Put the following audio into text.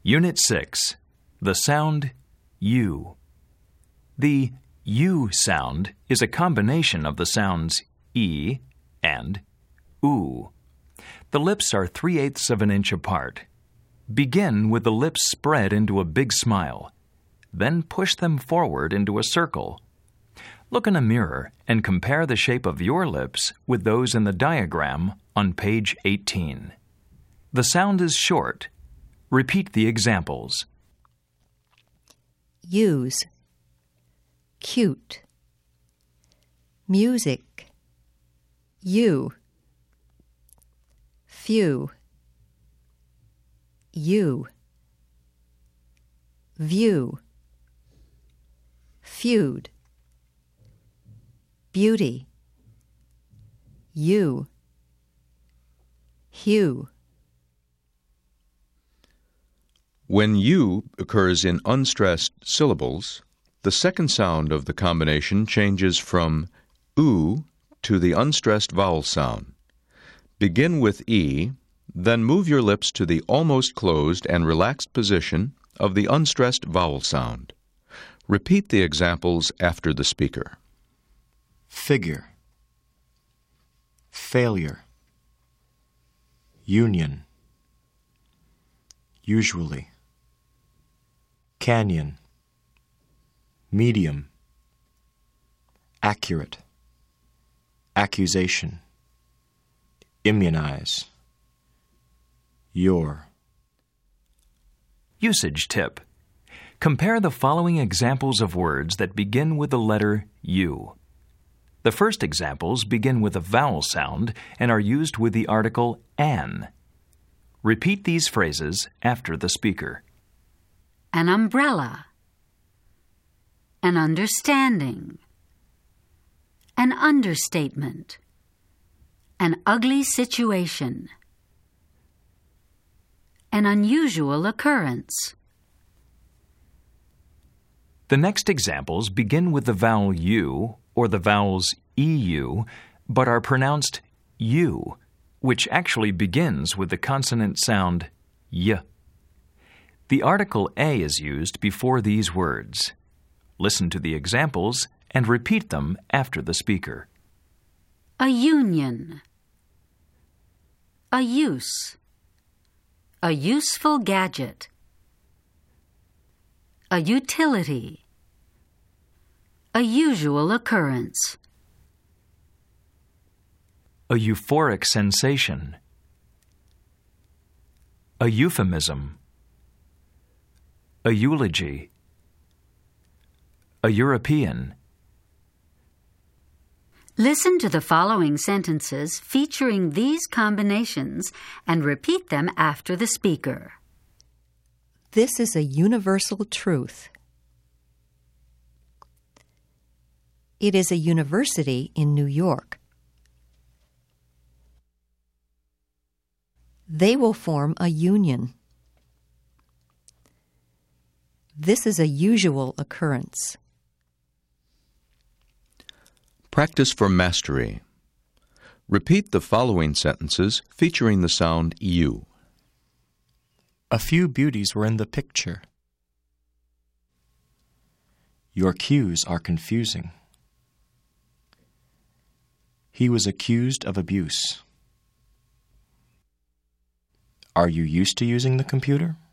Unit 6. The sound U. The U sound is a combination of the sounds E and OO. The lips are 3/8 of an inch apart. Begin with the lips spread into a big smile. Then push them forward into a circle. Look in a mirror and compare the shape of your lips with those in the diagram on page 18. The sound is short. Repeat the examples. Use, cute, music, you, few, you, view, feud, beauty, you, hue. When U occurs in unstressed syllables, the second sound of the combination changes from oo to the unstressed vowel sound. Begin with E, then move your lips to the almost closed and relaxed position of the unstressed vowel sound. Repeat the examples after the speaker. Figure, failure, union, usually, canyon, medium, accurate, accusation, immunize, your. Usage tip. Compare the following examples of words that begin with the letter U. The first examples begin with a vowel sound and are used with the article an. Repeat these phrases after the speaker. An umbrella, an understanding, an understatement, an ugly situation, an unusual occurrence. The next examples begin with the vowel U or the vowels EU, but are pronounced U, which actually begins with the consonant sound Y. The article A is used before these words. Listen to the examples and repeat them after the speaker. A union, a use, a useful gadget, a utility, a usual occurrence, a euphoric sensation, a euphemism, a eulogy, a European. Listen to the following sentences featuring these combinations and repeat them after the speaker. This is a universal truth. It is a university in New York. They will form a union. This is a usual occurrence. Practice for mastery. Repeat the following sentences featuring the sound U. A few beauties were in the picture. Your cues are confusing. He was accused of abuse. Are you used to using the computer?